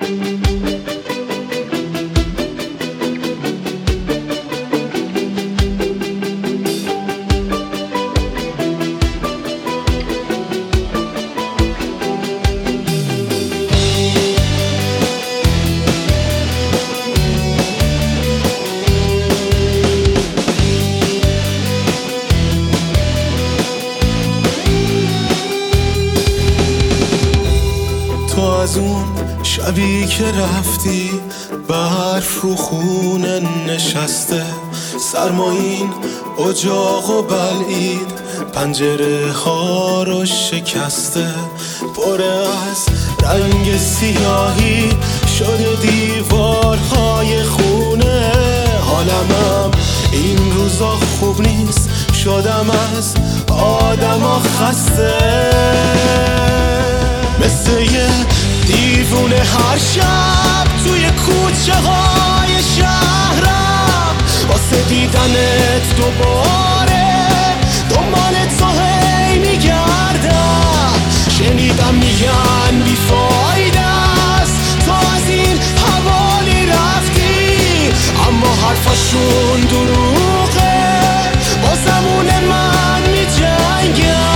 تو از اون شبی که رفتی برف رو خونه نشسته، سرمایین اجاق و بلعید پنجره ها رو شکسته، پر از رنگ سیاهی شده دیوارهای خونه. حالمم این روزا خوب نیست، شدم از آدما خسته، مثل یه دیوونه هر شب توی کوچه های شهرم واسه دیدنت دوباره دنبال تو هی میگردم. شنیدم میگن بیفایده است تو از این حوالی رفتی، اما حرفاشون دروغه با زمون من میجنگم.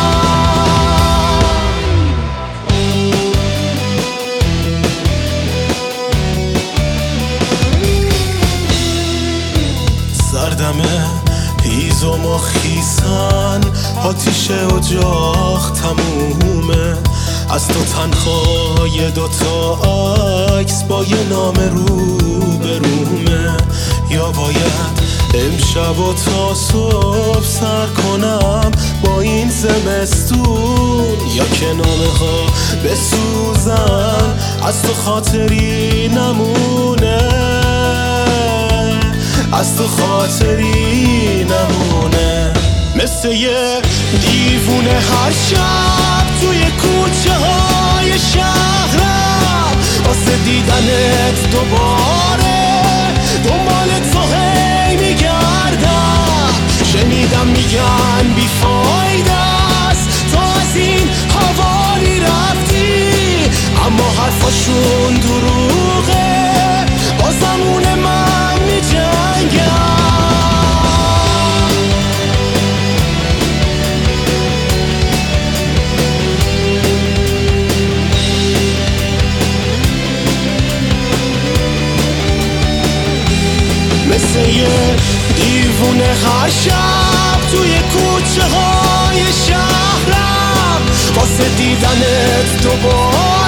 سردمه هیزم و خیسن آتیش اجاق تمومه، از تو تنها یه دوتا عکس با یه نام رو برومه. یا باید امشب و تا صبح سر کنم با این زمستون، یا که نامه ها بسوزن از تو خاطری نمونه، از تو خاطری نمونه. مثل یه دیوونه هر شب توی کوچه های شهرم واسه دیدنت دوباره دنبال تو هی میگردم. شنیدم میگن بیفایده است تو از این حوالی رفتی، اما حرفاشون دروغه با زمون من میجنگم. مثل یه دیوونه هر شب توی کوچه های شهرم واسه دیدنت دوباره